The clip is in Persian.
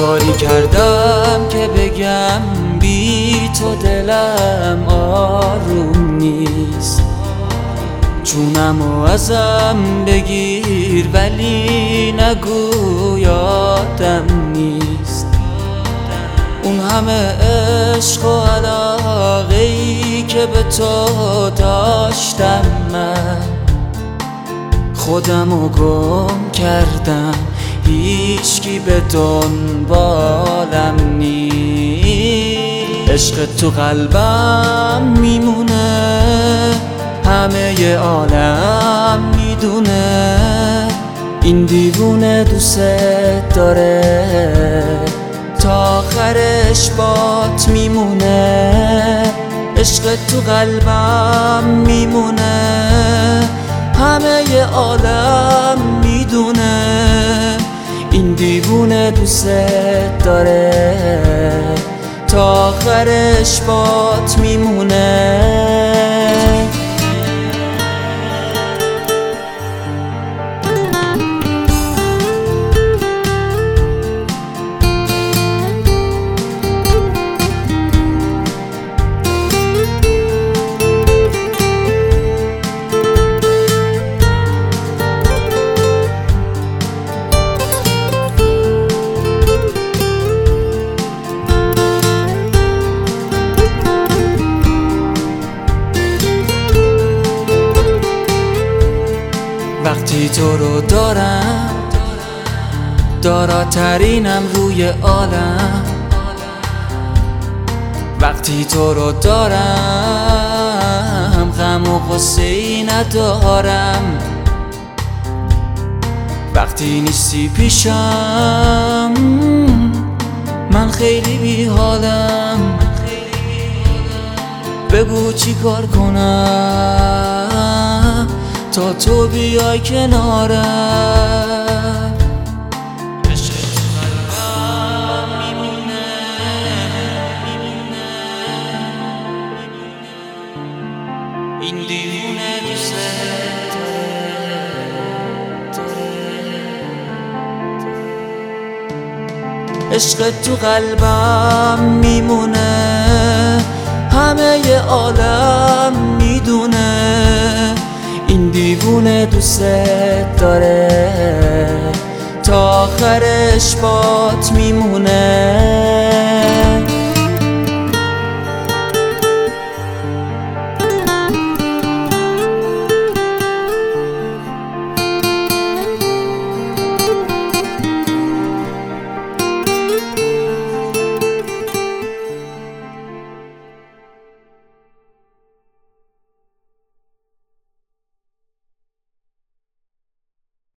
کاری کردم که بگم بی تو دلم آروم نیست. جونمو ازم بگیر ولی نگو یادم نیست. اون همه عشق و علاقه‌ای که به تو داشتم من خودمو گم کردم، هیچکی به دنبالم نیست. عشق تو قلبم میمونه، همه عالم میدونه این دیوونه دوست داره، تا آخرش بات میمونه. عشق تو قلبم میمونه، همه عالم میدونه این دیوونه دوست داره، تا آخرش بات میمونه. وقتی تو رو دارم داراترینم روی عالم. وقتی تو رو دارم غم و غصه‌ای ندارم. وقتی نیستی پیشم من خیلی بی حالم. بگو چی کار کنم تا تو بیای کنارم. عشق تو قلبم میمونه، این دیوونه دوست داره. عشق تو قلبم میمونه، همه عالم میدونه این دیوونه دوست داره، تا آخرش بات میمونه.